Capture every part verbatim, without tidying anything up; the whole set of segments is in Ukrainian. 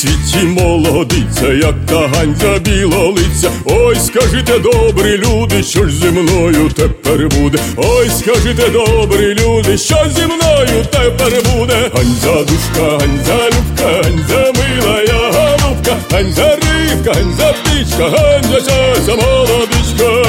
світі молодиця, як та Ганза білолиця. Ой, скажите, добрі люди, що ж зі мною тепер буде? Ой, скажите, добрі люди, що зі мною тепер буде? Ганза душка, Ганза любка, Ганза милая голубка, Ганза рибка, Ганза птичка, Ганза ця молодичка.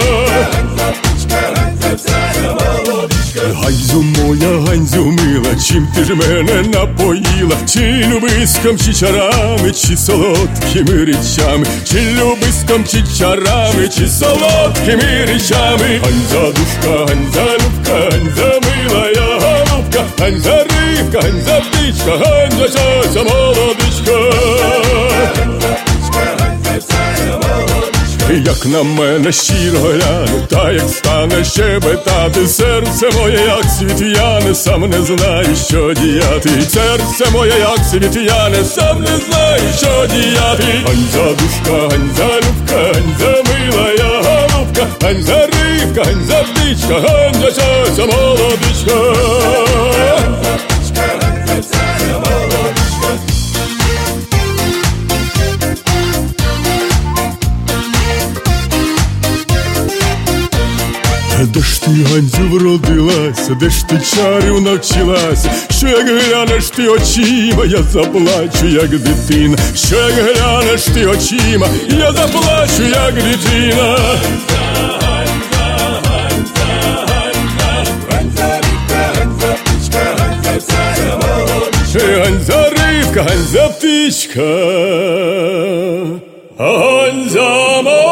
Ганзю моя, Ганзю мила, чим ти ж мене напоїла? Чи любиском, чи чарами, чи солодкими речами? Чи любиском, чи чарами, чи солодкими речами? Ганза душка, Ганза любка, Ганза милая голубка, Ганза рибка, Ганза птичка, Ганза ця молодичка. Як на мене щиро гляне, та як стане щебетати, серце моє, як світ'яне, сам не знаю, що діяти. Серце моє, як світ'яне, сам не знаю, що діяти. Ганза душка, Ганза любка, Ганза милая голубка, Ганза рибка, Ганза птичка, Ганза ця молодичка. Де ж ти, Ганзю, вродилася, де ж ти чарів навчилася? Що як глянеш ти очима, я заплачу, як дитина. Що як глянеш ти очима, я заплачу, як дитина. Ганза рибка, Ганза птичка, Ганза молодичка.